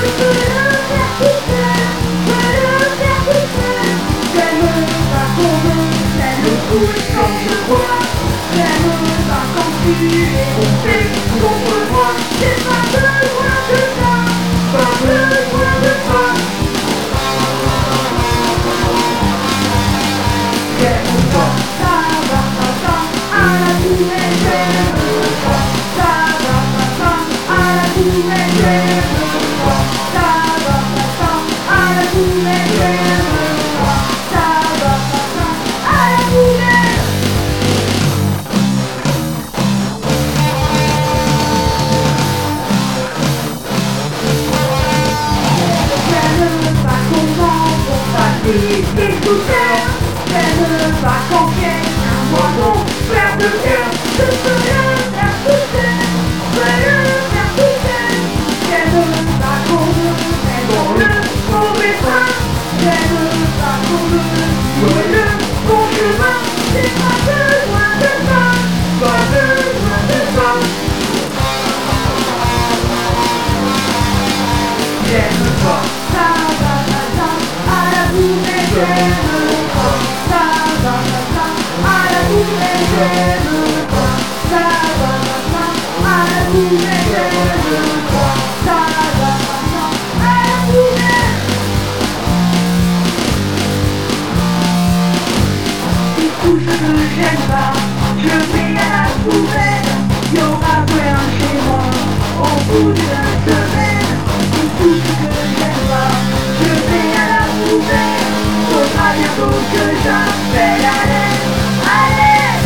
Comme je crois, j'aime pas quand tu es tombé contre moi. J'ai pas besoin de ça, pas besoin de toi. J'aime pas, ça va pas ça, à la poubelle, j'aime pas. Ça va pas ça, à la poubelle, j'aime pas. Ça va pas ça, à la poubelle, j'aime pas. Ça va pas ça, à la poubelle. J'aime pas quand quelqu'un moi mon frère de cœur. Je peux le faire pousser, je peux le faire pousser. J'aime pas qu'on me mette dans le mauvais train. J'aime pas qu'on me joue le bon chemin. J'ai pas besoin de ça, pas besoin de ça. J'aime pas, ça va pas ça, à la poubelle j'aime pas. Ça va pas ça, à la poubelle j'aime pas. Ça va pas ça, à la poubelle j'aime pas. Ça va pas ça, à la poubelle. Les couches que j'aime pas, je mets à la poubelle. Y'aura rien chez moi au bout d'une semaine. Les couches que j'aime pas, je mets à la poubelle. Faudra bientôt que j'appelle à l'aide, à l'aide.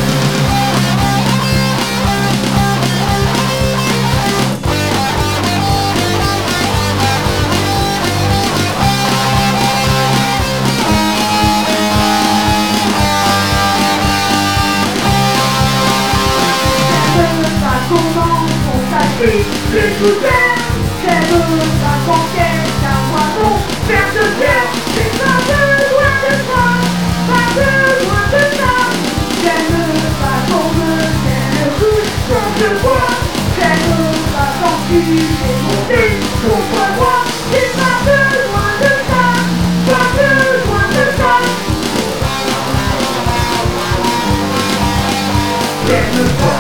J'aime pas comment on s'affiche les poubelles. J'aime pas quand quelqu'un voit mon verre de bière. J'ai pas besoin de ça, pas besoin de ça. J'aime pas qu'on me tienne le couche quand je bois. J'aime pas quand tu es monté contre moi. J'ai pas besoin de ça, pas besoin de ça. J'aime pas